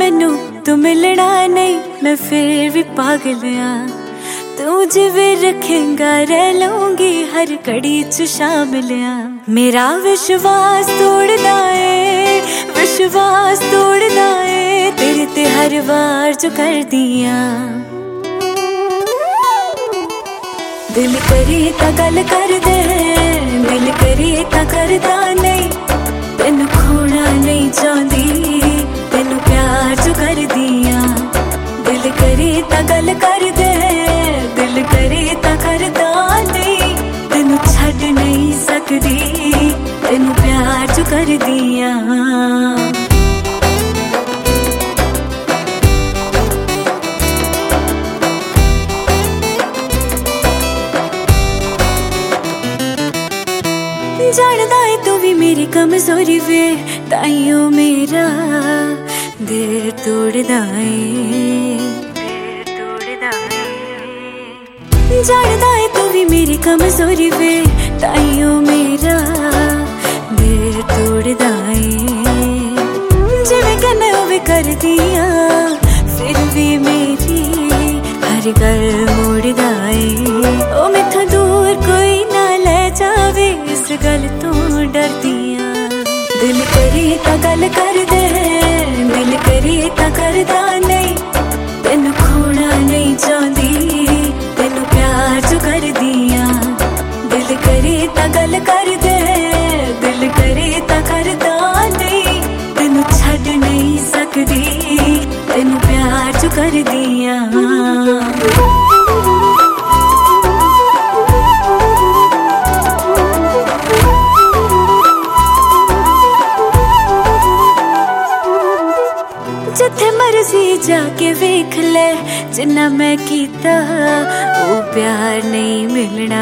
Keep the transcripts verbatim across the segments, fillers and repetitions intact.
मैनू तू मिलना नहीं, मैं फिर भी पागल आ। तू जिवे रखेगा रह लूंगी हर घड़ी च शामिल आ। मेरा विश्वास तोड़दा है, विश्वास तोड़दा है, तेरे ते हर बार जो कर दिया। दिल करी ता गल कर दे, दिल करी ता करदा नहीं, तेनू खोना नहीं चाहती, तेनू प्यार जो कर दिया। दिल करी ता गल कर दे, दिल करी ता करदा नहीं, तेनू छड़ नहीं सकदी, तेनू प्यार जो कर दिया। जानदा है तू भी मेरी कमजोरी वे, ताइयों मेरा दिल तोड़दा है। जानदा है तू भी मेरी कमजोरी वे, ताइयों मेरा दिल तोड़दा है। जिवें कहना उवें कर दिया, फिर भी मेरी हर गल मोड़दा है। ओ मैथों दूर कोई ना ले जावे, इस गल तो डरदिया। दिल करी ता गल कर दे, दिल करी ता करदा नहीं, तेनू खोना नहीं चाहती, तेनू प्यार जो कर दिया। दिल करी ता गल कर दे, दिल करी ता करदा नहीं, तेनू छड़ नहीं सकदी, तेनू प्यार जो कर दिया। जिथे मर्जी जाके वेख ले, जिन्ना मैं कीता वो प्यार नहीं मिलना।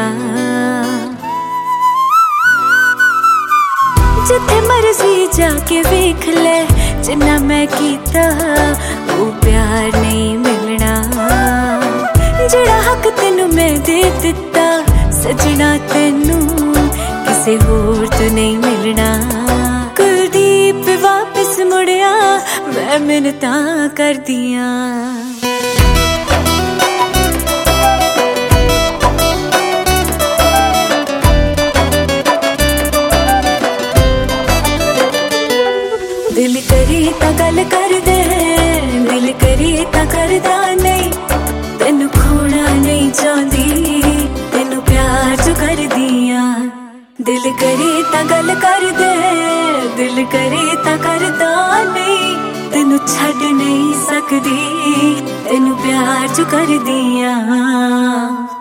जिथे मर्जी जाके वेख ले, जिन्ना मैं कीता वो प्यार नहीं मिलना। जेड़ा हक तेनू मैं दे दिता सजना, तेनू किसे होर तो नहीं मिलना। कुलदीप वापस मुड़िया, मैं मिन्नतां कर दिया। दिल करी ता गल कर दे, दिल करी ता करदा नहीं, तेनू खोना नहीं चाहती, तेनू प्यार जो कर दिया। दिल करी ता गल कर दे, दिल करी ता करदा नहीं, तेनू छड़ नहीं सकदी, तेनू प्यार जो कर दिया।